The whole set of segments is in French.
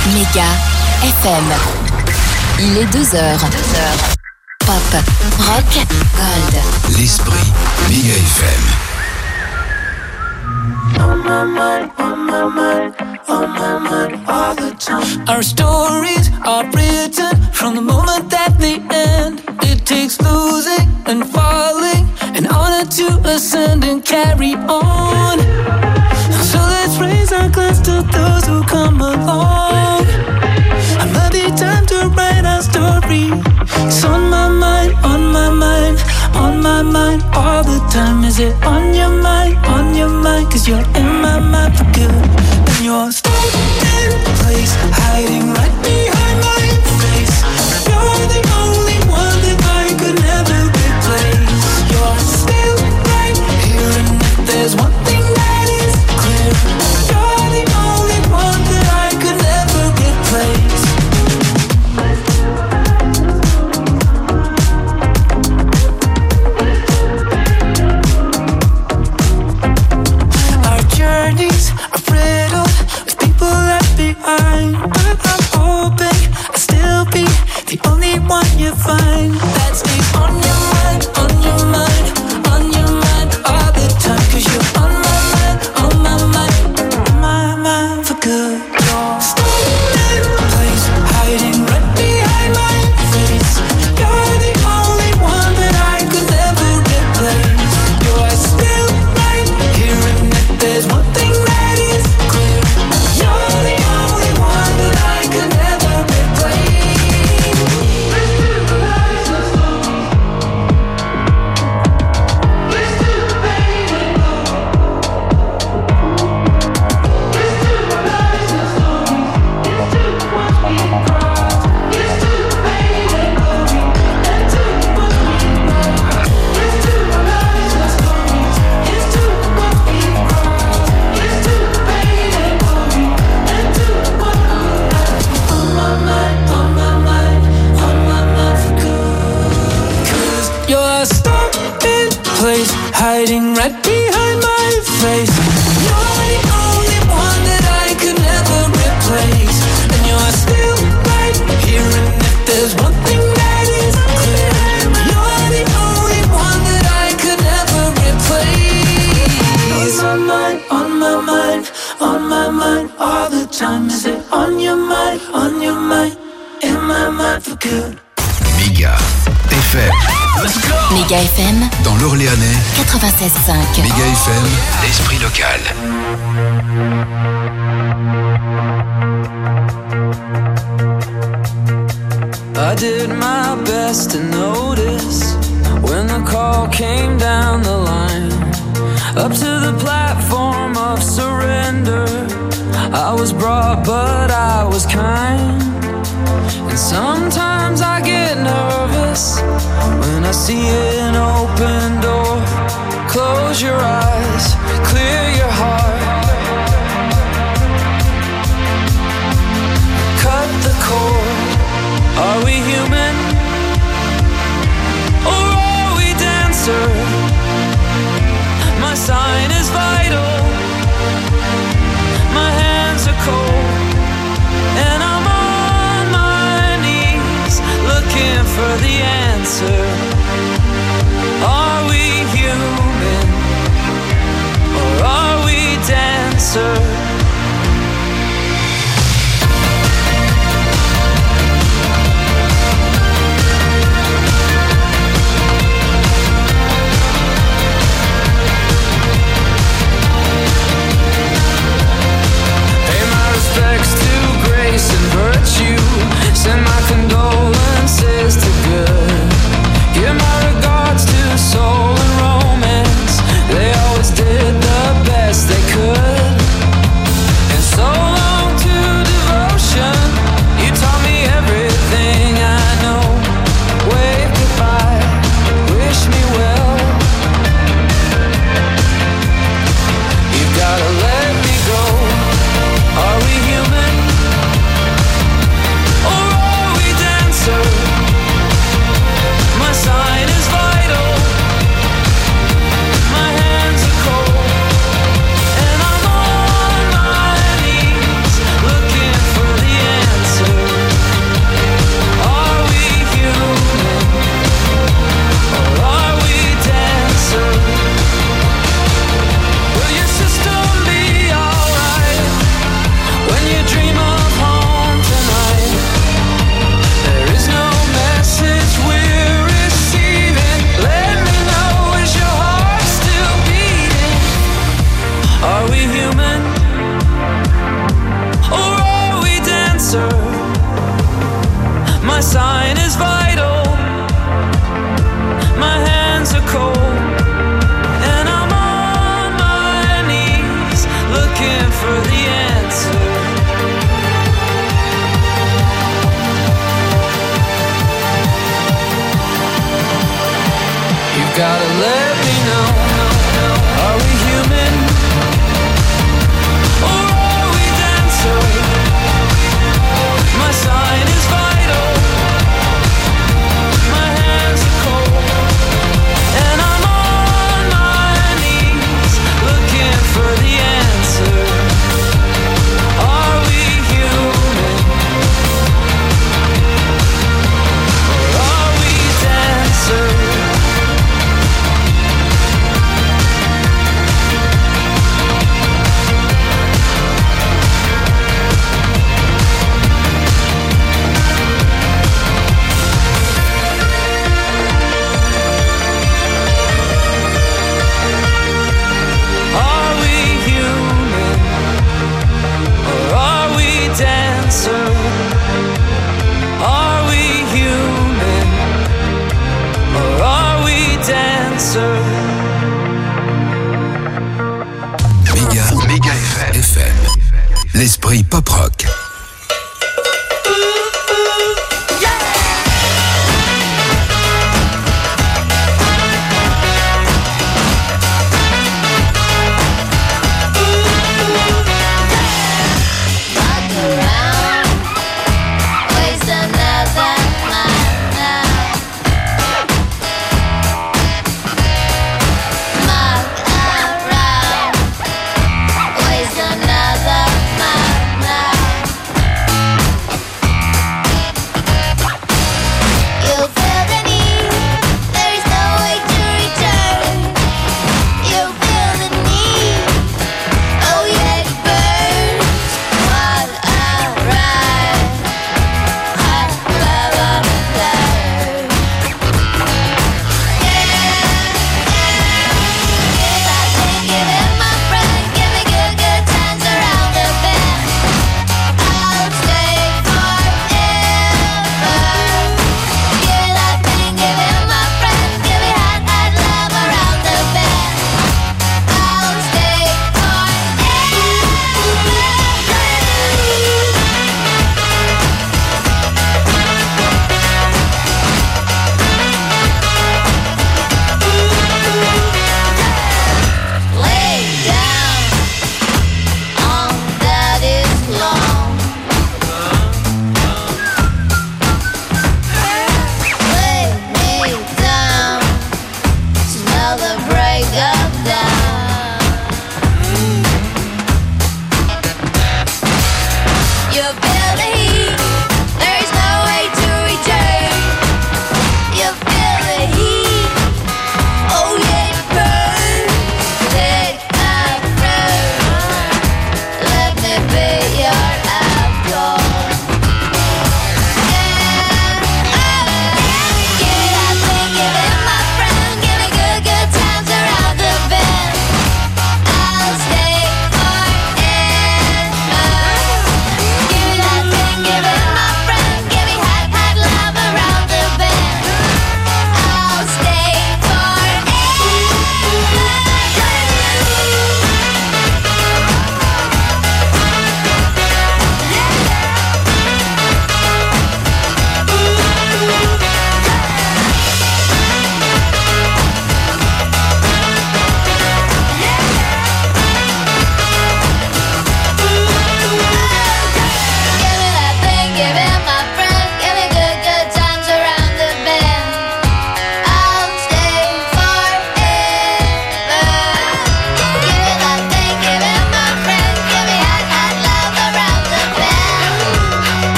Méga FM. Il est 2h. Pop, rock, gold. L'esprit Méga FM. On my mind, all the time. Our stories are written from the moment that they end. It takes losing and falling in order to ascend and carry on. So let's raise our glass to those who come along. Another time to write our story. It's on my mind, on my mind, on my mind all the time. Is it on your mind, on your mind? Cause you're in my mind for good. And you're stuck in place, hiding right behind my face. You're the only one that I could never replace. You're still right here, and if there's one thing that is clear, you're the only one that I could never replace. Our journeys are riddled with people left behind, but I'm hoping I'll still be the only one you find that stays on your mind, on your mind, on your mind all the time. Cause you're on my mind, on my mind, on my mind for good. You're stuck in place, hiding right behind my face. You're the only one that I could never replace. You're still right here, and if there's one thing that is clear, you're the only one that I could never replace. You're stuck in place, hiding right behind my face. You're the only one that I could never replace. And you're still right here, and if there's one thing that is clear, you're the only one that I could never replace. On my mind, on my mind, on my mind all the time. Is it on your mind, in my mind for good? Méga FM. Let's go! Méga FM Dans l'Orléanais, 96.5. Méga FM, l'esprit local. I did my best to notice when the call came down the line. Up to the platform of surrender, I was brought but I was kind. And sometimes I get nervous when I see an open door. Close your eyes, clear your heart, cut the cord. Are we human or are we dancer? My sign is vital, my hands are cold, and I'm on my knees looking for the answer. Are we human or are we dancer? Respects to grace and virtue, send my condolences to good. My sign is vital. My hands are cold, and I'm on my knees looking for the answer. You've gotta let me know, are we human or are we dancer? My sign is vital. My hands are cold, and I'm on my knees looking for the answer. Are we human or are we dancers? Are we human or are we dancer? Méga FM. L'esprit pop rock.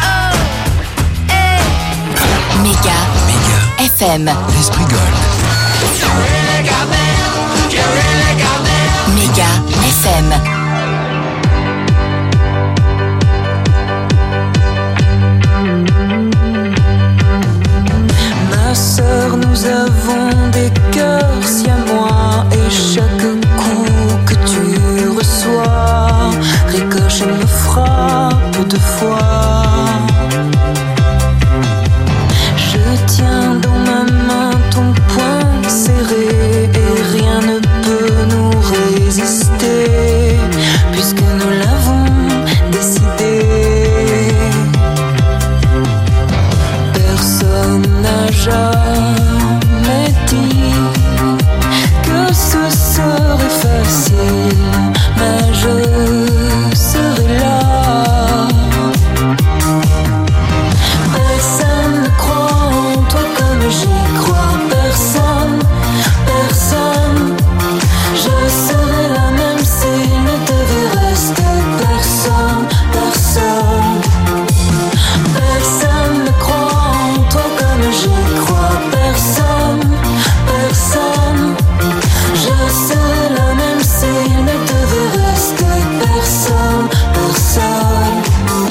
FM. L'esprit Gold. Méga FM. Ma sœur, nous avons des cœurs si à moi, et chaque coup que tu reçois ricochet me frappe deux fois. Je tiens dans ma main ton poing serré et rien ne peut nous résister puisque nous l'avons décidé. Personne n'a jamais dit que ce serait facile, mais je serai là. Personne ne croit en toi comme j'y crois. Personne, personne. Je serai là même s'il ne devait rester personne, personne. Personne ne croit en toi comme j'y crois. Personne, personne. Je serai là même s'il ne devait rester personne, personne.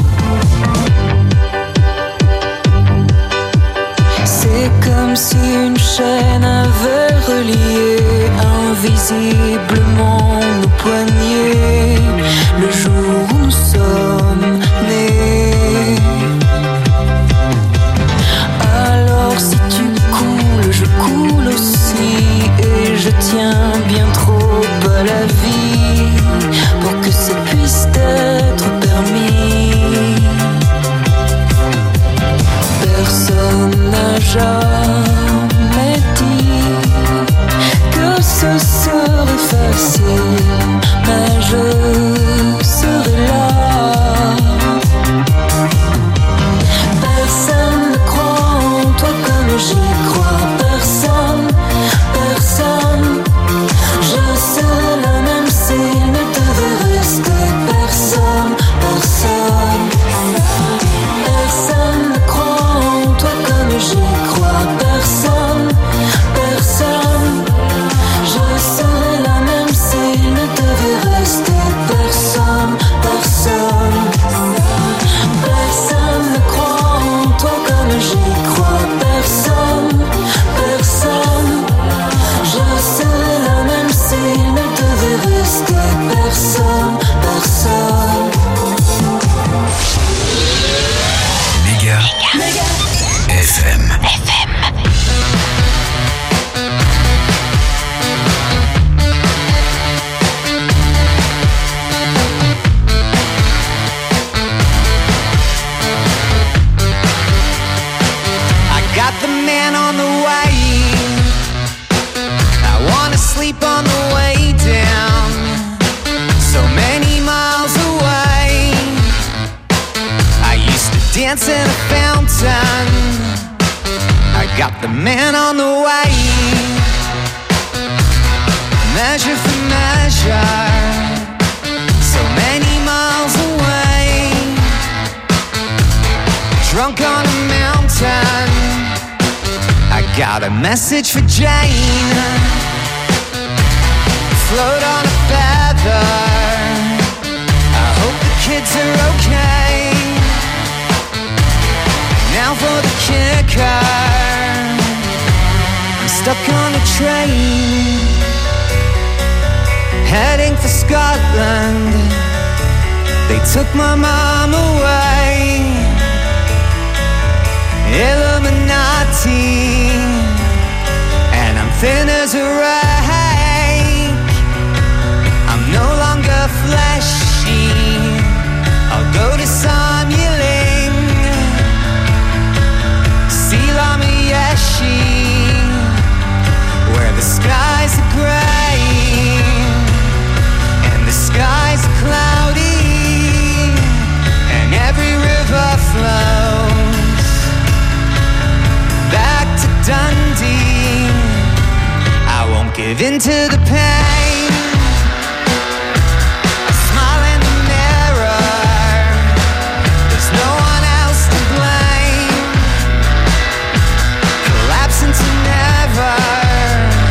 C'est comme si une chaîne avait relié invisiblement nos poignets le jour où nous sommes nés. Alors si tu coules, je coule aussi, et je tiens bien trop à la vie pour que ça puisse être permis. Personne n'a jamais dit que ce serait facile, mais je serai là. Personne ne croit en toi comme j'y crois. Personne, personne. Je serai là même s'il ne devait rester personne, personne. Personne ne croit en toi comme j'y crois. Personne, personne. Je serai là même s'il ne devait rester personne, personne. Personne ne croit en toi comme j'y crois. Personne, personne. Je serai là même s'il ne devait rester personne, personne. Méga FM. I got the man on the way. I wanna sleep on the way down. So many miles away. I used to dance in a fountain. I got the man on the way. Measure for measure. So many miles away. Drunk on a mountain. I got a message for Jane. Float on a feather. I hope the kids are okay. Now for the kicker. I'm stuck on a train, heading for Scotland. They took my mom away. Illuminati, and I'm thin as a rake. I'm no longer fleshy. I'll go to Samueling, see Lamayeshi, where the skies are gray and the skies are cloudy, and every river flows back to Dundee. I won't give in to the pain. I smile in the mirror. There's no one else to blame. Collapse into never.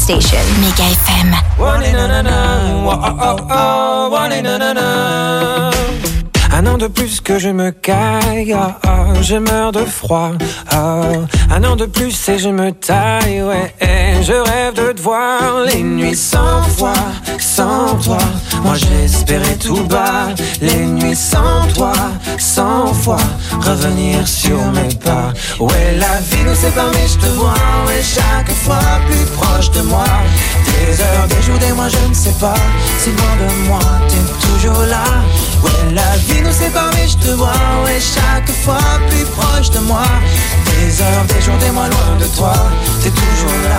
station. Mega FM. Un an de plus que je me caille, je meurs de froid. Un an de plus et je me taille, ouais. Je rêve de te voir les nuits sans toi, sans toi. Moi j'espérais tout bas, les nuits sans toi, 100 fois revenir sur mes pas. Ouais, la vie nous sépare mais je te vois, ouais, chaque fois plus proche de moi. Des heures, des jours, des mois, je ne sais pas, si loin de moi, t'es toujours là. Ouais, la vie nous sépare mais je te vois, ouais, chaque fois plus proche de moi. Des heures, des jours, des mois, loin de toi, t'es toujours là.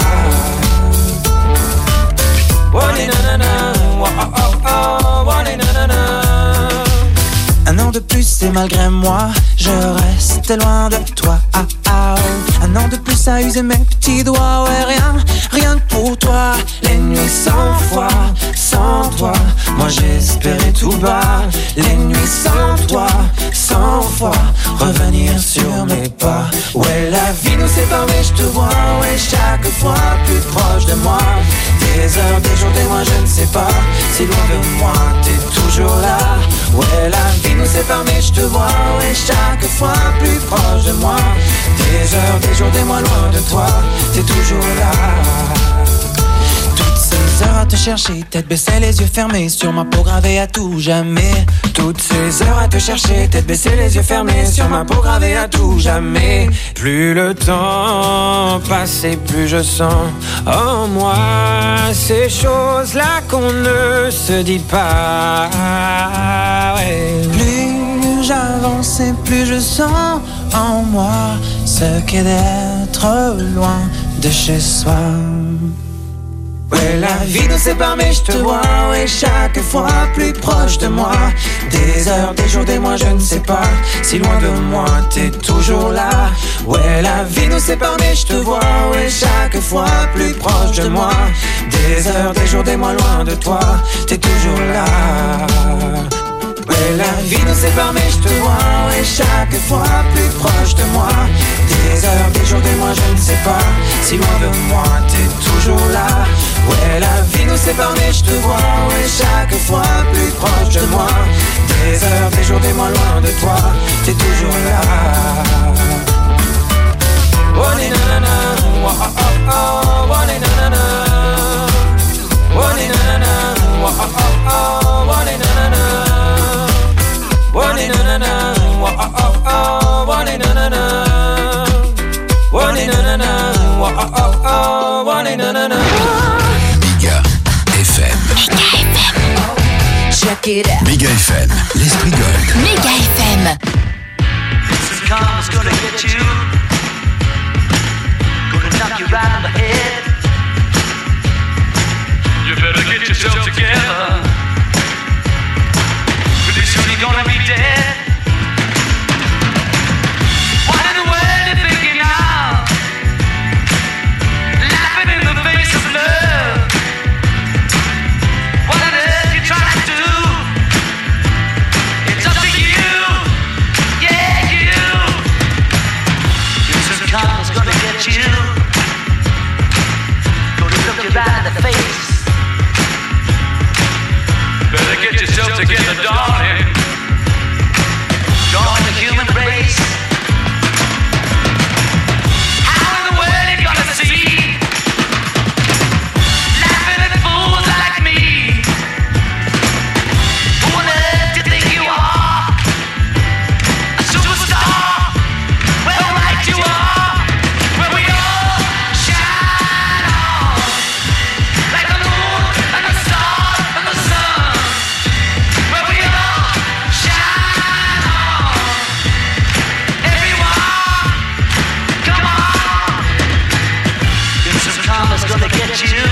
Un an de plus et malgré moi, je reste loin de toi. Un an de plus à user mes petits doigts, ouais, rien que pour toi. Les nuits 100 fois, sans toi, moi j'espérais tout bas. Les nuits sans toi, 100 fois revenir sur mes pas. Ouais, la vie nous sépare mais je te vois, ouais, chaque fois plus proche de moi. Des heures, des jours, des mois, je ne sais pas, si loin de moi, t'es toujours là. Ouais, la vie nous sépare mais je te vois, ouais, chaque fois plus proche de moi. Des heures, des jours, des mois, loin de toi, t'es toujours là. Toutes ces heures à te chercher, tête baissée, les yeux fermés, sur ma peau gravée à tout jamais. Toutes ces heures à te chercher, tête baissée, les yeux fermés, sur ma peau gravée à tout jamais. Plus le temps passe et plus je sens en moi ces choses-là qu'on ne se dit pas, ouais. Plus j'avance et plus je sens en moi ce qu'est d'être loin de chez soi. Ouais, la vie nous sépare mais je te vois, ouais, chaque fois plus proche de moi. Des heures, des jours, des mois, je ne sais pas, si loin de moi, t'es toujours là. Ouais, la vie nous sépare mais je te vois, ouais, chaque fois plus proche de moi. Des heures, des jours, des mois, loin de toi, t'es toujours là. Ouais, la vie nous sépare mais je te vois, ouais, chaque fois plus proche de moi. Des heures, des jours, des mois, je ne sais pas, si loin de moi, t'es toujours là. Ouais, la vie nous sépare mais je te vois, ouais, chaque fois plus proche de moi. Des heures, des jours, des mois, loin de toi, t'es toujours là. Oh, ni na na na, oh oh oh, oh ni na na na, oh ni na na na, oh oh oh, oh ni na na na. One in a na, oh oh oh, one in a na, one in a na, oh oh oh, one in a na. Mega FM. Check it out. Mega FM, l'esprit gold. Mega FM. Some karma's gonna get you, gonna knock you right on the head. You better get yourself together. Pretty soon you're gonna be dead. What in the world you thinking of? Laughing in the face of love. What on earth you trying to do? It's up to you, yeah, you. Some karma's gonna get you, gonna look you right in the face. Better get yourself together, darling. Join the human race. How in the world are you gonna see? Laughing at fools like me. Who on earth do you think you are? A superstar? Well, right you are. Where we all shine on, like the moon and the stars and the sun. Where we all shine on. Everyone, come on. If some karma's gonna get you,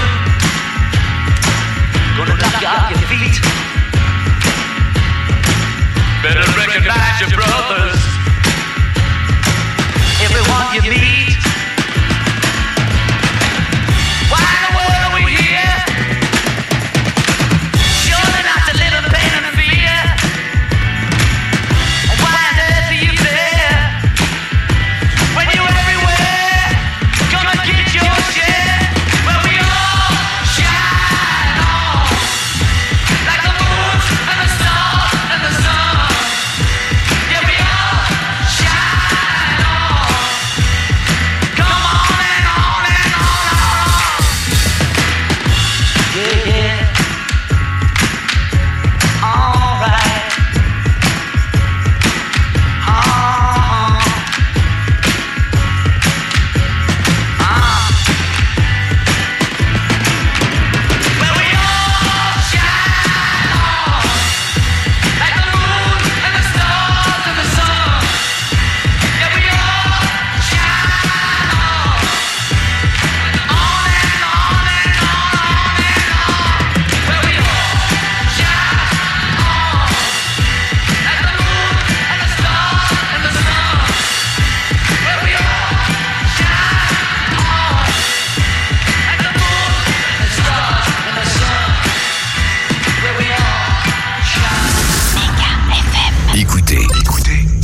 gonna knock you off your feet. Better recognize your brothers, everyone you meet. Why in the world are we here? Surely not to live in pain and fear. Why on earth are you there? When you're everywhere, gonna get your share. Well, we all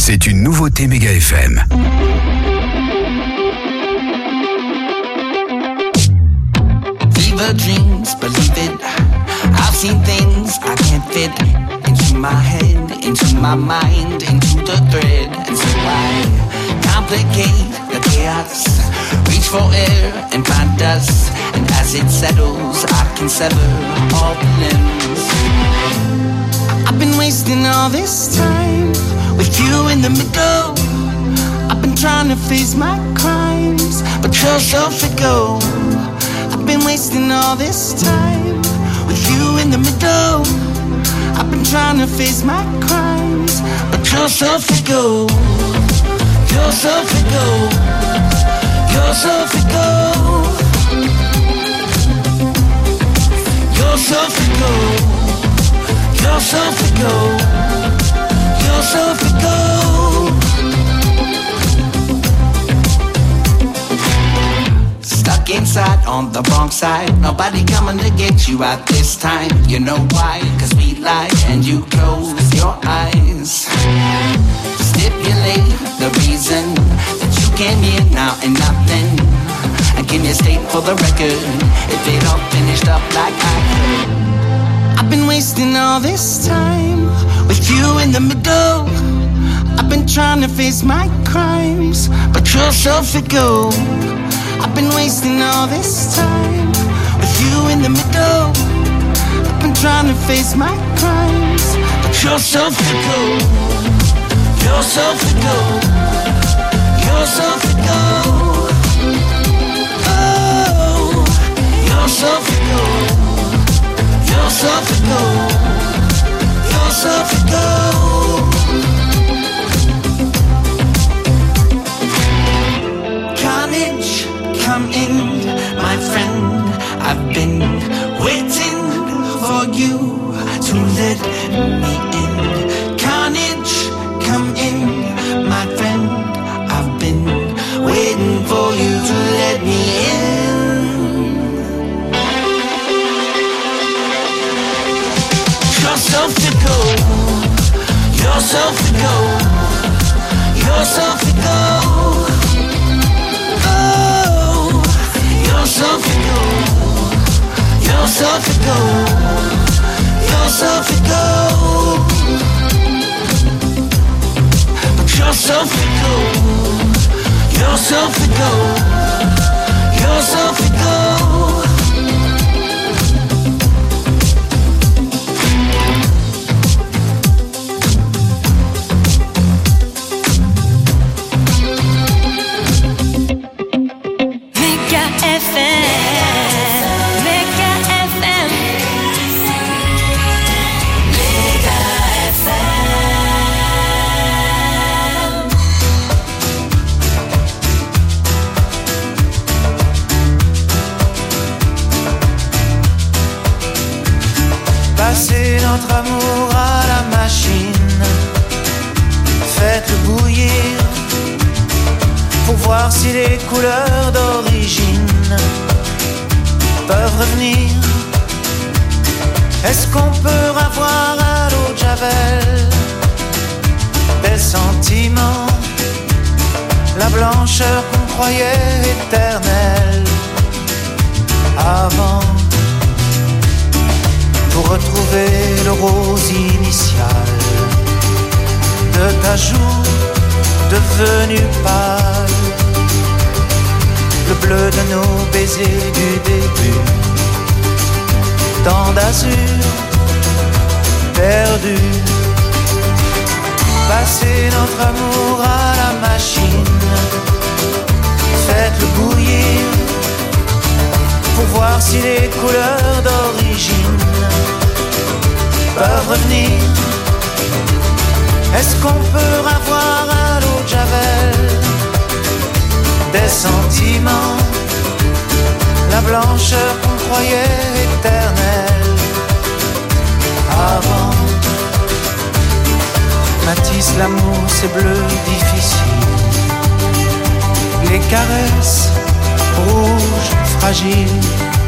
C'est une nouveauté Méga FM. Fever dreams, believe it. I've seen things I can't fit into my head, into my mind, into the thread. And so I complicate the chaos, reach for air and find dust. And as it settles, I can sever all the limbs. I've been wasting all this time with you in the middle. I've been trying to face my crimes, but you're so fickle. I've been wasting all this time with you in the middle. I've been trying to face my crimes, but you're so fickle. You're so fickle. You're so fickle. You're so fickle. You're so fickle. You're so fickle. Stuck inside on the wrong side. Nobody coming to get you out this time. You know why? 'Cause we lied and you closed your eyes. Stipulate the reason that you came here now and nothing. And can you state for the record if it all finished up like I could? I've been wasting all this time with you in the middle. I've been trying to face my crimes, but you're so fickle. I've been wasting all this time with you in the middle. I've been trying to face my crimes, but you're so fickle. You're so fickle. You're so fickle. Oh, you're so fickle. You're so fickle. You're so fickle. Carnage, come in, my friend. I've been waiting for you to let me in. Carnage, come in, my friend. I've been waiting for you to let me in. You're so fickle. You're so fickle. You're so fickle. Oh, you're so fickle. You're so fickle. You're so fickle. But you're so fickle. You're so fickle. You're so fickle. Passez notre amour à la machine, faites-le bouillir pour voir si les couleurs d'origine peuvent revenir. Est-ce qu'on peut avoir à l'eau de Javel des sentiments, la blancheur qu'on croyait éternelle avant, pour retrouver le rose initial de ta joue devenue pâle, le bleu de nos baisers du début, tant d'azur perdu. Passez notre amour à la machine, faites-le bouillir pour voir si les couleurs d'origine peuvent revenir. Est-ce qu'on peut avoir à l'eau de Javel des sentiments, la blancheur qu'on croyait éternelle avant? Matisse, l'amour c'est bleu difficile, les caresses rouges fragiles,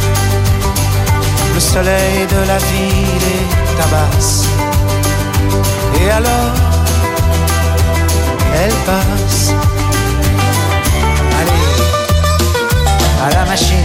le soleil de la vie les tabasse. Et alors, elle passe. Allez, à la machine.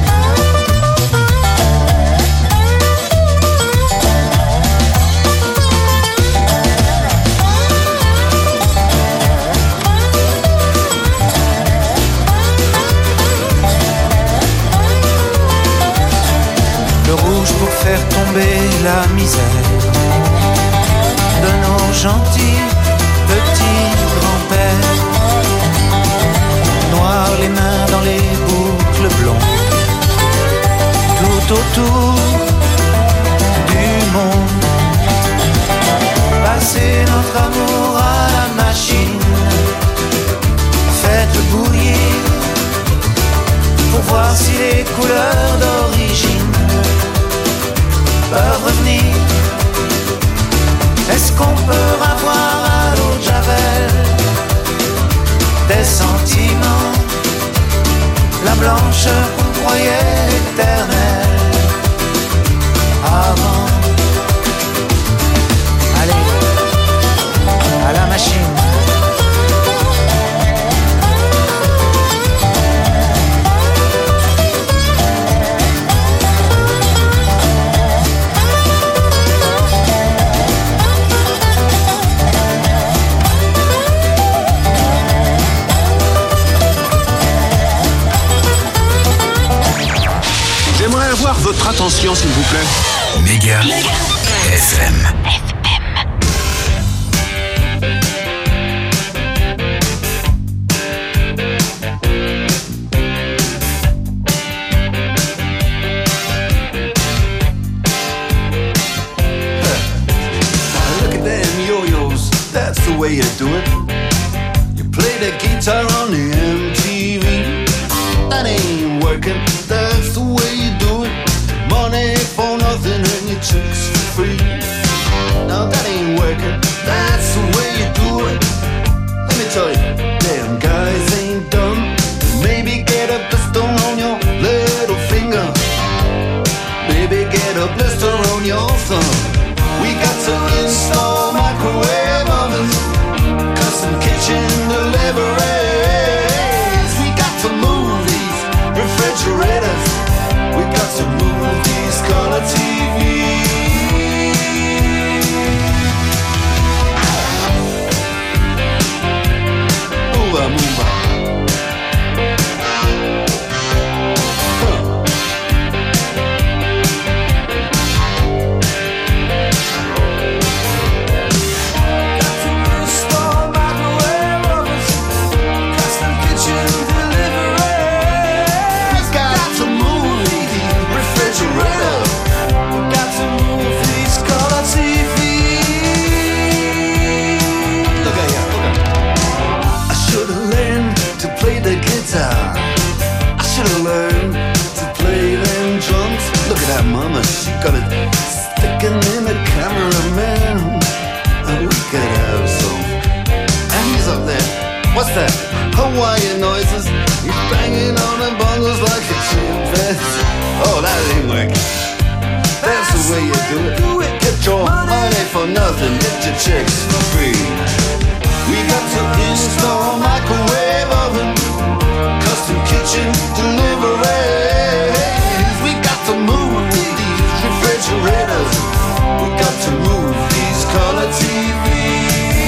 Le rouge pour faire tomber la misère de nos gentils petits grands-pères. Noir les mains dans les boucles blondes, tout autour du monde. Passez notre amour à la machine, faites bouillir pour voir si les couleurs d'origine peuvent revenir. Est-ce qu'on peut avoir à l'eau de Javel des sentiments, la blancheur qu'on croyait éternelle avant? Allez, à la machine. J'aimerais avoir votre attention, s'il vous plaît. Méga FM. Look at them yo-yos, that's the way you do it. You play the guitar on the MTV. That ain't working, that's the way you do it. Money for nothing and your chicks for free. Now that ain't working, that's the way you do it. Let me tell you, damn guys ain't dumb. Maybe get a blister on your little finger. Maybe get a blister on your thumb. We got to install microwave ovens, custom kitchen deliveries. We got to move these refrigerators. We got to move these color TVs. Move on, move on. Mama, she got it sticking in the cameraman. And we could have some. And he's up there. What's that? Hawaiian noises. He's banging on the bongos like a chimpanzee. Oh, that ain't working. That's the way you do it. Get your money for nothing. Get your chicks for free. We got to install microwave oven, custom kitchen deliveries. We got to move these refrigerators. We got to move these color TVs.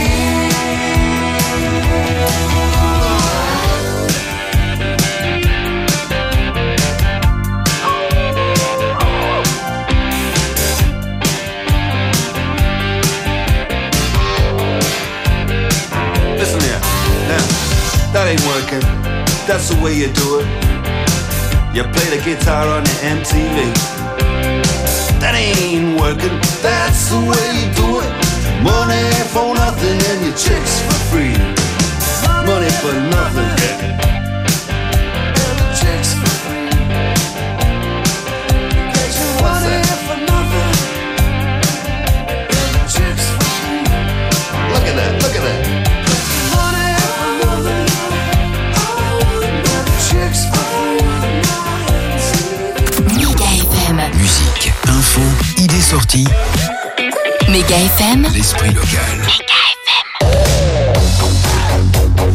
Listen here, now, that ain't working. That's the way you do it. You play the guitar on the MTV. That ain't working, that's the way you do it. Money for nothing and your chicks for free. Money for nothing and your chicks for free. What's that? For nothing and your chicks for free. Look at that, look at that. Money for nothing and your chicks for free. Méga FM. Musique, info, idées sorties. Méga FM. L'esprit local. Méga FM.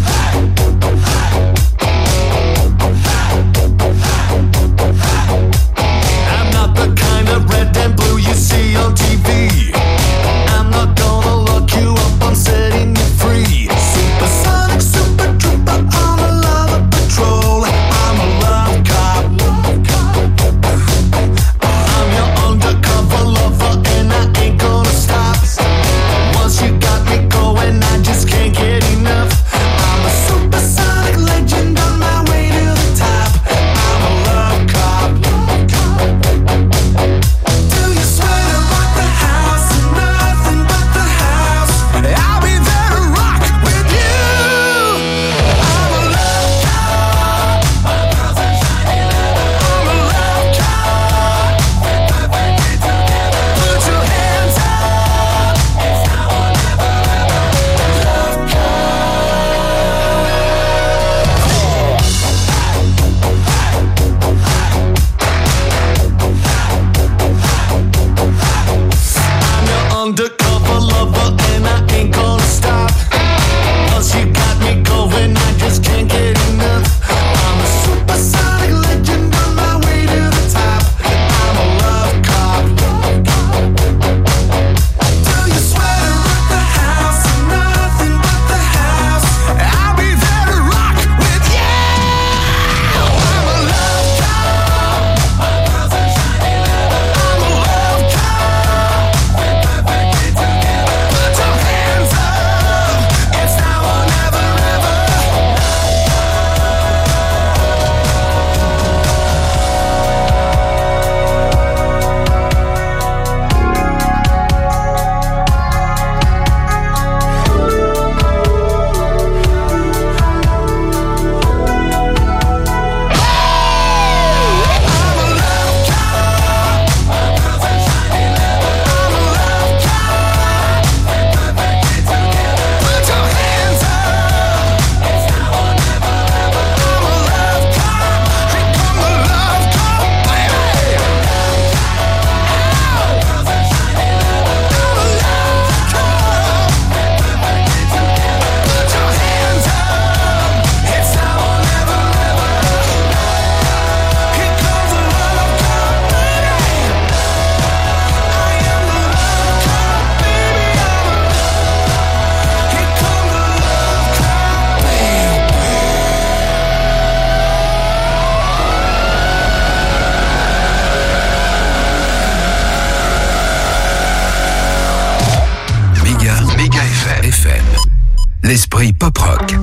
undercover lover and I ain't gonna stop. Once you got me going, I just can't get enough. I'm a supersonic legend on my way to the top. I'm a love cop. Do you swear to rock the house and nothing but the house? I'll be there to rock with you. I'm a love cop. I'm a love cop. We're perfectly together. Put your hands up. It's now or never ever. Put your hands up. It's now or never ever. I'm a love cop. Here come the love cop, baby. I'm a love cop. Put your hands up. It's now or never ever. Here comes the love cop, baby. I am the love cop, baby. Here come the love cop, baby. Méga FM. L'esprit pop rock.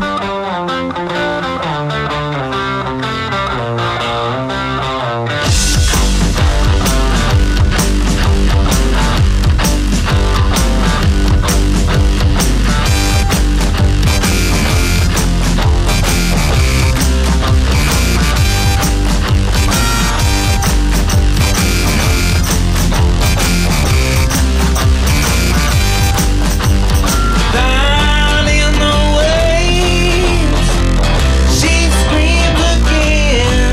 Down in the waves, she screams again.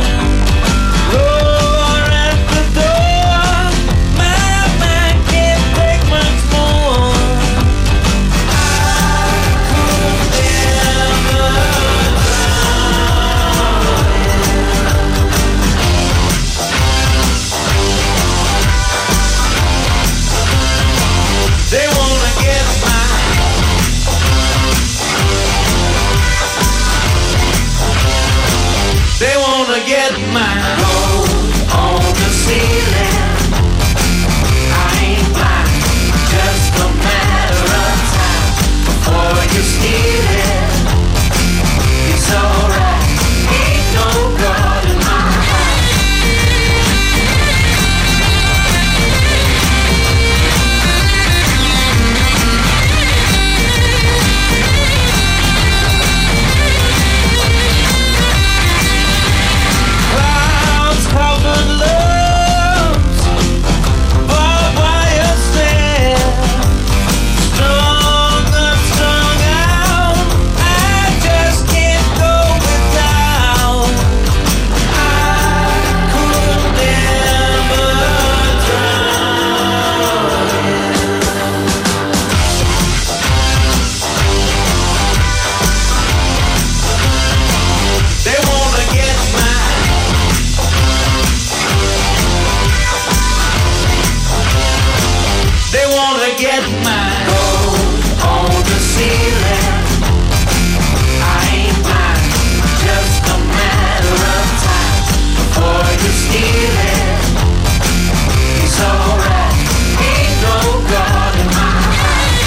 Roar at the door, my mind can't take much more. I could never drown. They wanna get mine. They wanna get mine. Gold on the ceiling. I ain't blind, just a matter of time before you steal it. It's alright, ain't no God in my eyes. Clouds covered loves, barbed wire sail, strung out. I just can't go without. I could never drown. They wanna get mine. They wanna get mine. Gold on the ceiling. I ain't blind, just a matter of time before you steal it. It's alright, ain't no God in my eyes.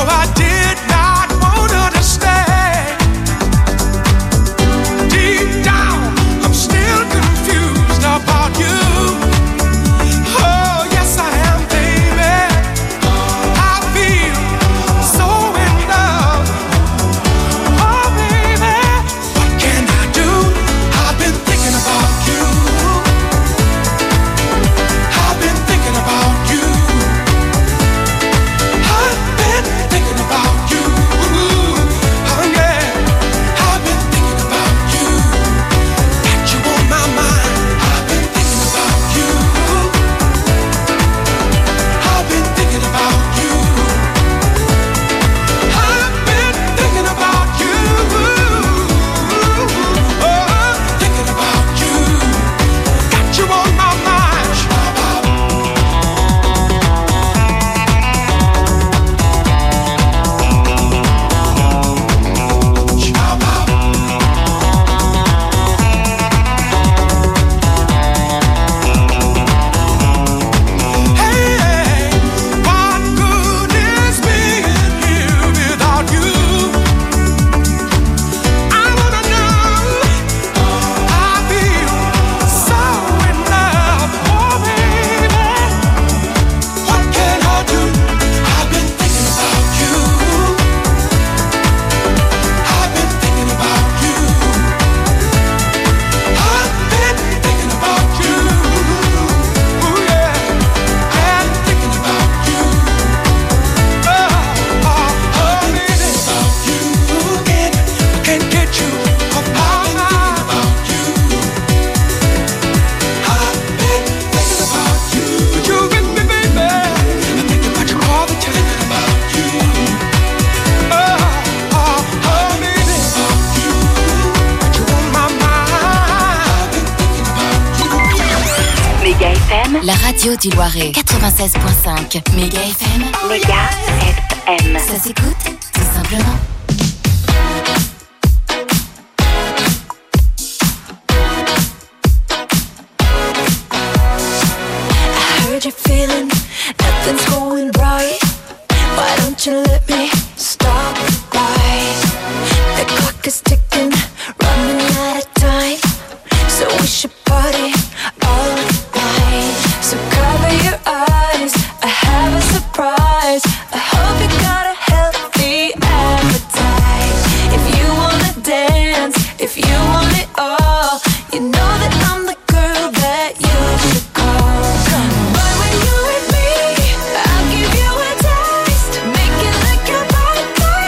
La radio du Loiret, 96.5. Méga FM. Méga FM. Ça s'écoute, tout simplement. I heard you feeling nothing's going right. Why don't you let me stop by? The clock is ticking, running out of time. So we should party all night. So cover your eyes, I have a surprise. I hope you got a healthy appetite. If you wanna dance, if you want it all, you know that I'm the girl that you should call. But when you're with me, I'll give you a taste. Make it like your birthday.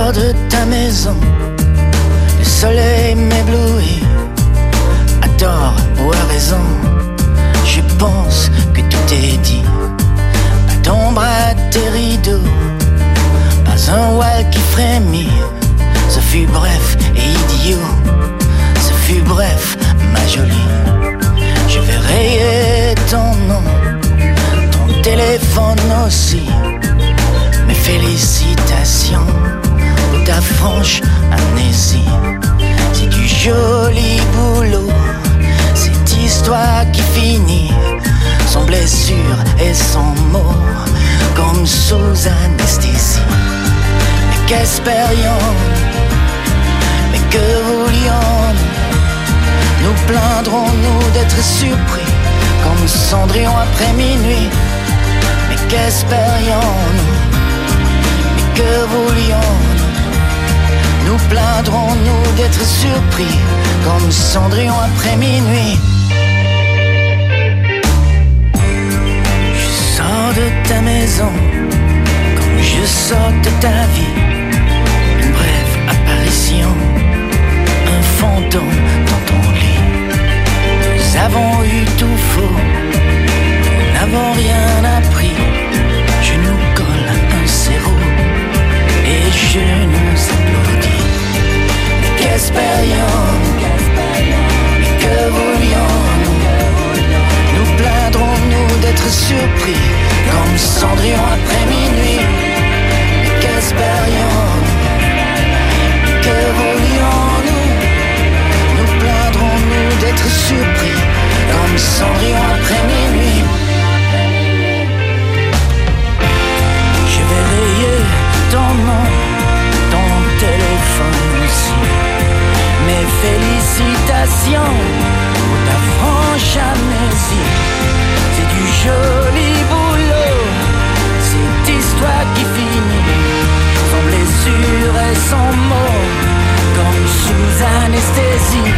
sors de ta maison, le soleil m'éblouit. À tort ou à raison, je pense que tout est dit. Pas d'ombre à tes rideaux, pas un voile qui frémit. Ce fut bref et idiot, ce fut bref, ma jolie. Je vais rayer ton nom, ton téléphone aussi. Mes félicitations pour ta franche amnésie. C'est du joli boulot, cette histoire qui finit sans blessure et sans mots, comme sous anesthésie. Mais qu'espérions-nous, mais que voulions-nous? Nous plaindrons-nous d'être surpris comme Cendrillon après minuit? Mais qu'espérions-nous, mais que voulions-nous? Nous plaindrons-nous d'être surpris comme Cendrillon après minuit? Je sors de ta maison comme je sors de ta vie. Une brève apparition, un fantôme dans ton lit. Nous avons eu tout faux, nous n'avons rien appris. Je nous colle un zéro et je nous applaudis. Mais qu'espérions-nous, mais que voulions-nous? Nous plaindrons-nous d'être surpris comme Cendrillon après minuit? Mais qu'espérions-nous, mais que voulions-nous? Nous plaindrons-nous d'être surpris comme Cendrillon après minuit? Je vais rayer ton nom, ton téléphone aussi. Mes félicitations pour ta franche amnésie. C'est du joli boulot, cette histoire qui finit sans blessure et sans mots, comme sous anesthésie.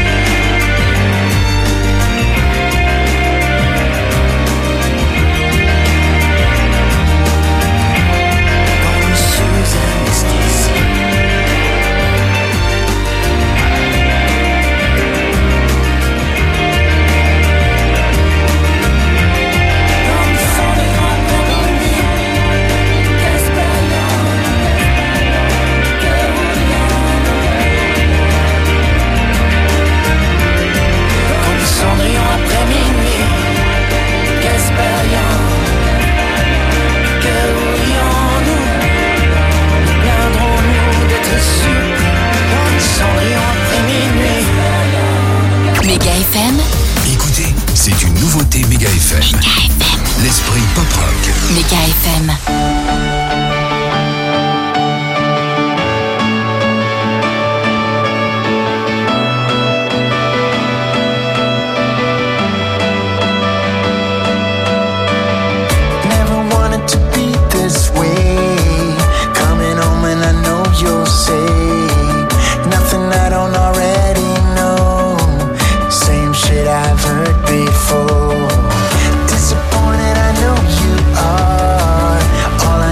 Méga FM. Écoutez, c'est une nouveauté Méga FM. Méga FM. L'esprit pop-rock. Méga FM. Never wanted to be this way. Coming home and I know you'll say nothing I don't already know. Same shit I've heard before. Disappointed, I know you are. All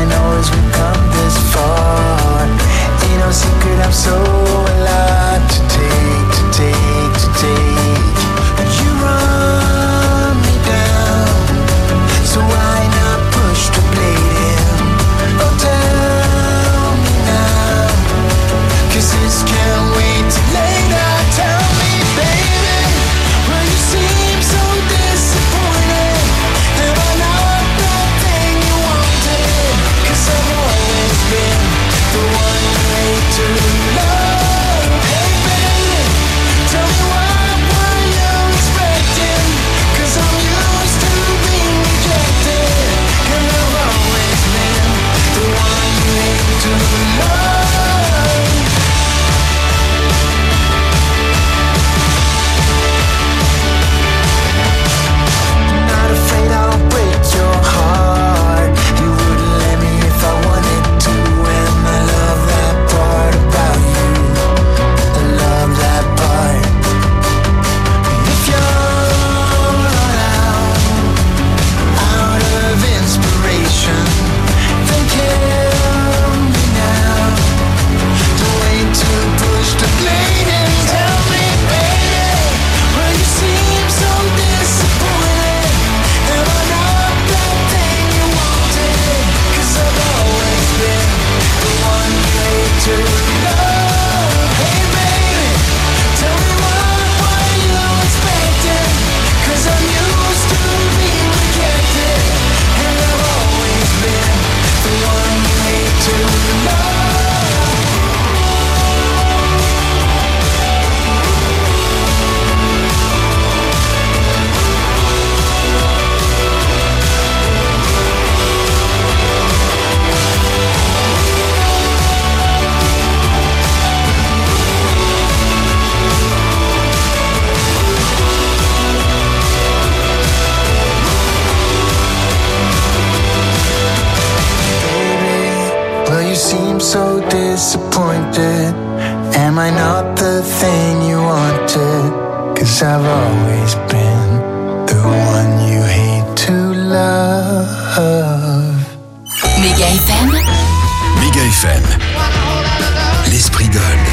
you seem so disappointed. Am I not the thing you wanted? 'Cause I've always been the one you hate to love. Méga FM. Méga FM. L'esprit Gold.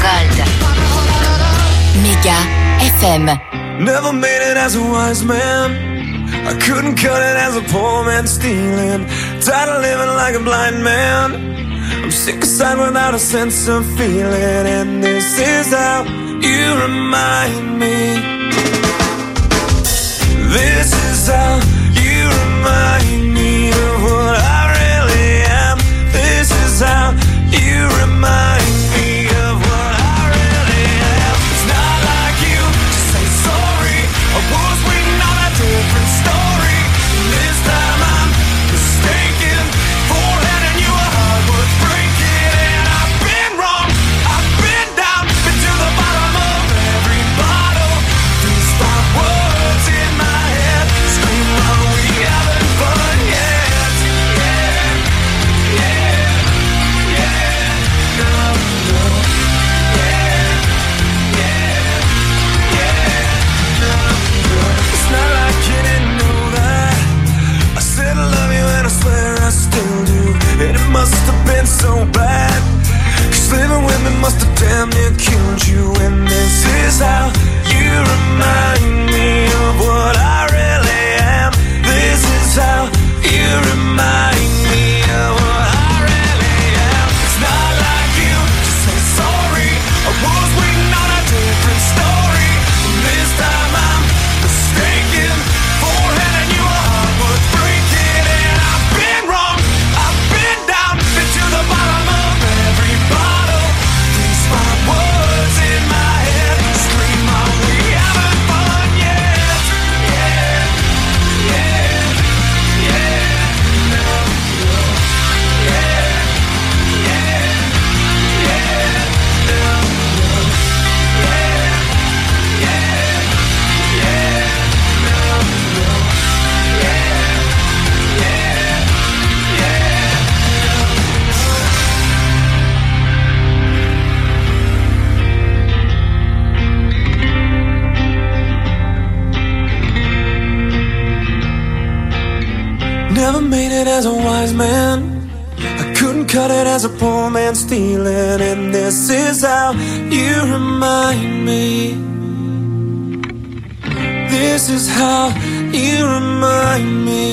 Méga FM. Never made it as a wise man. I couldn't cut it as a poor man stealing. Tired of living like a blind man. I'm sick aside without a sense of feeling. And this is how you remind me. This is how you remind me of what I really am. This is how you remind me of what I really am. It's not like you to say sorry. I was waiting on a different story. This time I'm mistaken for letting you a heart worth breaking. And I've been wrong, I've been down, been to the bottom of every bottle. These 5 words in my head scream, are we having fun yet? Yeah, yeah, yeah, no, no. Yeah, yeah, yeah, no, no. It's not like you didn't know that I said I love you and I swear I still do. And it must have been so bad, 'cause living with me must have damn near killed you. And this is how you remind me of what I really am. This is how you remind me of what I really am. It's not like you to say sorry. I was waiting on a different story. This time I'm mistaken for handing you a heart worth breaking. And I've been wrong, I've been down, been to the bottom of every bottle. These 5 words in my head scream, are we having fun yet? Yeah, yeah, yeah, no, no. Yeah, yeah, yeah, no, no. Yeah, yeah, yeah, no, no. Yeah, yeah, yeah, Never made it as a wise man. I couldn't cut it as a poor man stealing. And this is how you remind me. This is how you remind me.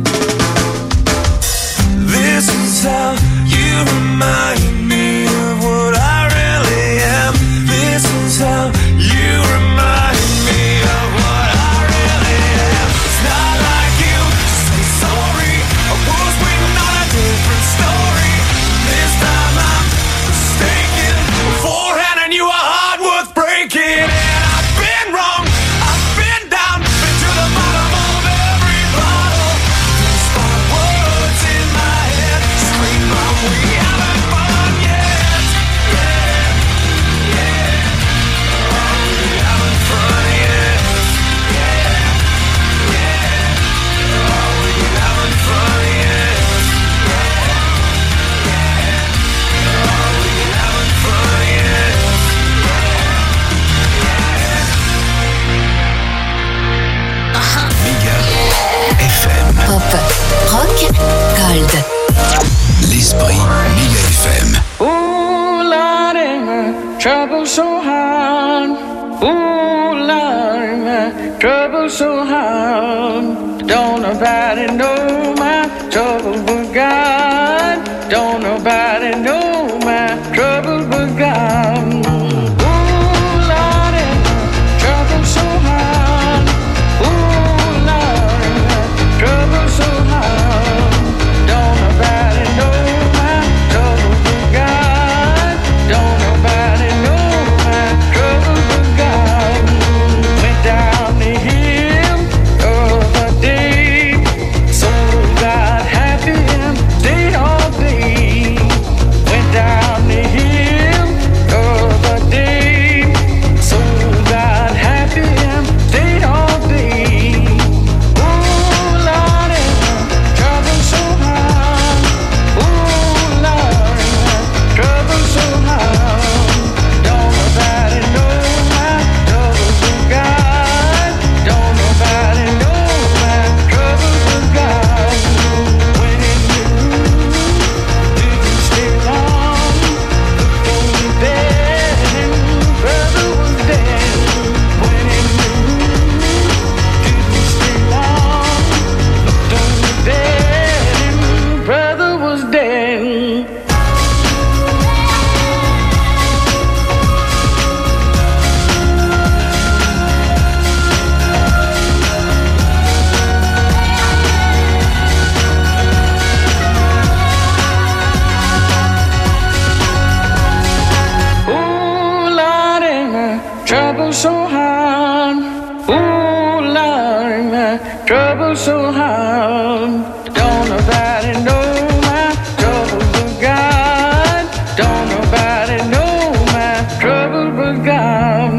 This is how you remind me of what I really am. This is how you remind me of what I really am. It's not like you to say sorry. I was waiting on a different story. This time I'm mistaken for handing you a heart worth breaking. And I've been wrong, I've been down, been to the bottom of every bottle. These 5 words in my head scream, are we having fun yet? Yeah, yeah, are we having fun yet? Yeah, yeah, are we having fun yet? Yeah, yeah, are we having fun yet? Méga FM. Pop, rock, gold. L'esprit Méga FM. Ooh, Lordy, my trouble so hard. Ooh, Lordy, my trouble so hard. Don't nobody know my trouble but God. Don't nobody know my trouble but God. Ooh, Lordy, my trouble so hard. Ooh, Lordy, my trouble so hard. Don't nobody know my trouble but God. Don't nobody know my trouble but God. Went down to him the other day. So trouble so hard. Don't nobody know my trouble but God. Don't nobody know my trouble but God.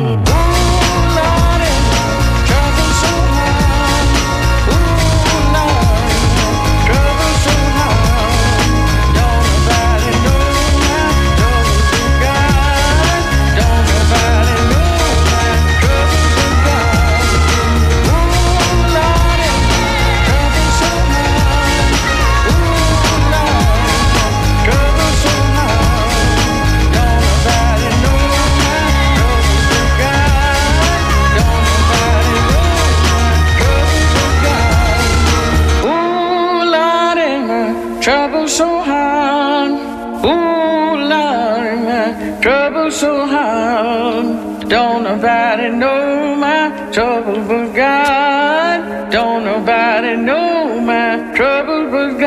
Trouble so hard, ooh Lord, my trouble so hard. Don't nobody know my trouble but God. Don't nobody know my trouble but God.